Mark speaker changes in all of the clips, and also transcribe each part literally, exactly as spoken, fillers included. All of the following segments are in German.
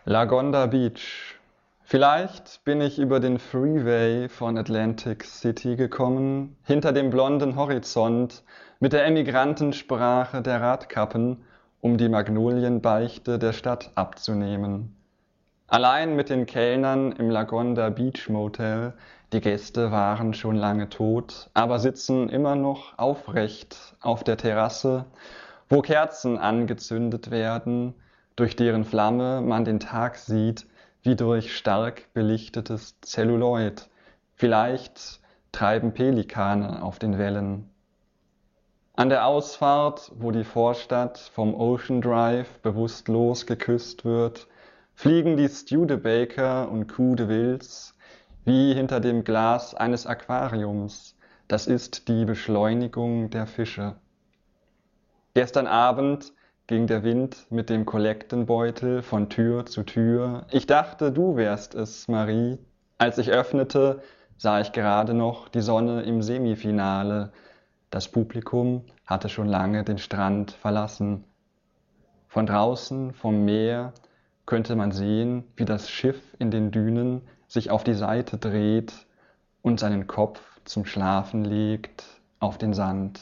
Speaker 1: Lagonda Beach. Vielleicht bin ich über den Freeway von Atlantic City gekommen, hinter dem blonden Horizont, mit der Emigrantensprache der Radkappen, um die Magnolienbeichte der Stadt abzunehmen. Allein mit den Kellnern im Lagonda Beach Motel, die Gäste waren schon lange tot, aber sitzen immer noch aufrecht auf der Terrasse, wo Kerzen angezündet werden, durch deren Flamme man den Tag sieht, wie durch stark belichtetes Zelluloid. Vielleicht treiben Pelikane auf den Wellen. An der Ausfahrt, wo die Vorstadt vom Ocean Drive bewusstlos geküsst wird, fliegen die Studebaker und Coup de Vils wie hinter dem Glas eines Aquariums. Das ist die Beschleunigung der Fische. Gestern Abend ging der Wind mit dem Kollektenbeutel von Tür zu Tür. Ich dachte, du wärst es, Marie. Als ich öffnete, sah ich gerade noch die Sonne im Semifinale. Das Publikum hatte schon lange den Strand verlassen. Von draußen, vom Meer, könnte man sehen, wie das Schiff in den Dünen sich auf die Seite dreht und seinen Kopf zum Schlafen legt auf den Sand.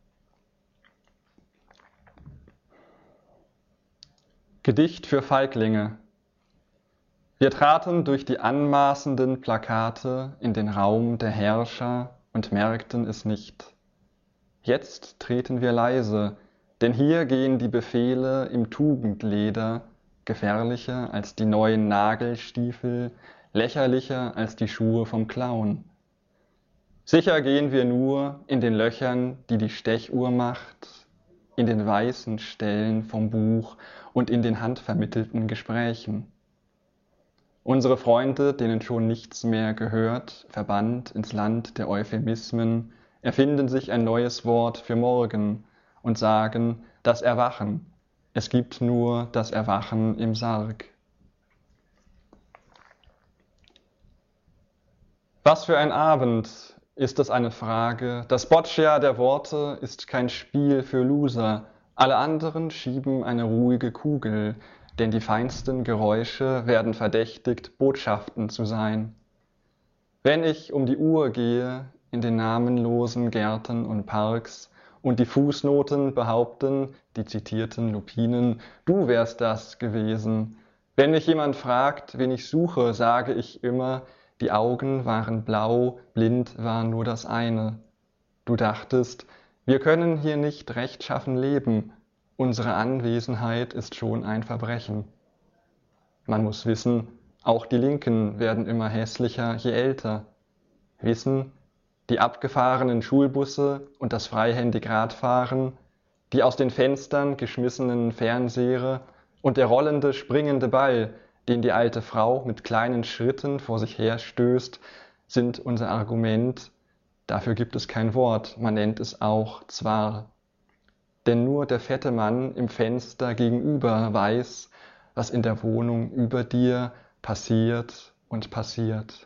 Speaker 1: Gedicht für Feiglinge. Wir traten durch die anmaßenden Plakate in den Raum der Herrscher und merkten es nicht. Jetzt treten wir leise, denn hier gehen die Befehle im Tugendleder, gefährlicher als die neuen Nagelstiefel, lächerlicher als die Schuhe vom Clown. Sicher gehen wir nur in den Löchern, die die Stechuhr macht, in den weißen Stellen vom Buch und in den handvermittelten Gesprächen. Unsere Freunde, denen schon nichts mehr gehört, verbannt ins Land der Euphemismen, erfinden sich ein neues Wort für morgen und sagen, das Erwachen. Es gibt nur das Erwachen im Sarg. Was für ein Abend, ist es eine Frage. Das Boccia der Worte ist kein Spiel für Loser. Alle anderen schieben eine ruhige Kugel, denn die feinsten Geräusche werden verdächtigt, Botschaften zu sein. Wenn ich um die Uhr gehe, in den namenlosen Gärten und Parks, und die Fußnoten behaupten, die zitierten Lupinen, du wärst das gewesen. Wenn mich jemand fragt, wen ich suche, sage ich immer, die Augen waren blau, blind war nur das eine. Du dachtest, wir können hier nicht rechtschaffen leben, unsere Anwesenheit ist schon ein Verbrechen. Man muss wissen, auch die Linken werden immer hässlicher, je älter. Wissen, die abgefahrenen Schulbusse und das freihändig Radfahren, die aus den Fenstern geschmissenen Fernseher und der rollende, springende Ball, den die alte Frau mit kleinen Schritten vor sich her stößt, sind unser Argument. Dafür gibt es kein Wort, man nennt es auch Zwar. Denn nur der fette Mann im Fenster gegenüber weiß, was in der Wohnung über dir passiert und passiert.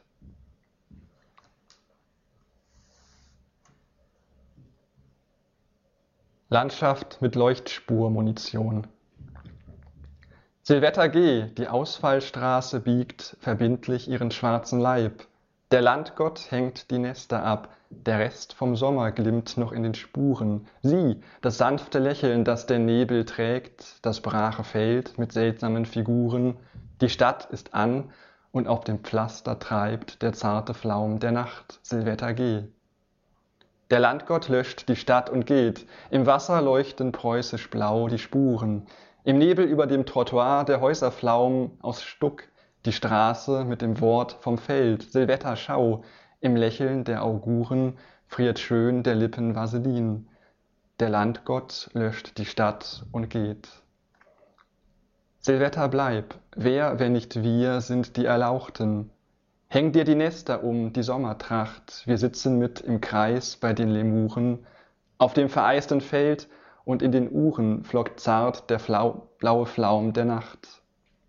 Speaker 1: Landschaft mit Leuchtspurmunition. Silvetta G., die Ausfallstraße biegt verbindlich ihren schwarzen Leib. Der Landgott hängt die Nester ab, der Rest vom Sommer glimmt noch in den Spuren. Sie, das sanfte Lächeln, das der Nebel trägt, das brache Feld mit seltsamen Figuren. Die Stadt ist an und auf dem Pflaster treibt der zarte Flaum der Nacht, Silvetta G. Der Landgott löscht die Stadt und geht, im Wasser leuchten preußisch blau die Spuren. Im Nebel über dem Trottoir der Häuserflaum aus Stuck, die Straße mit dem Wort vom Feld, Silvetta schau, im Lächeln der Auguren friert schön der Lippen Vaselin. Der Landgott löscht die Stadt und geht. Silvetta bleib, wer, wenn nicht wir, sind die Erlauchten? Häng dir die Nester um, die Sommertracht, wir sitzen mit im Kreis bei den Lemuren, auf dem vereisten Feld und in den Uhren flockt zart der Flau, blaue Flaum der Nacht.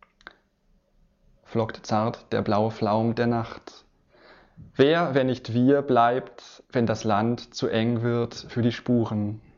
Speaker 1: Flockt zart der blaue Flaum der Nacht. Wer, wenn nicht wir, bleibt, wenn das Land zu eng wird für die Spuren?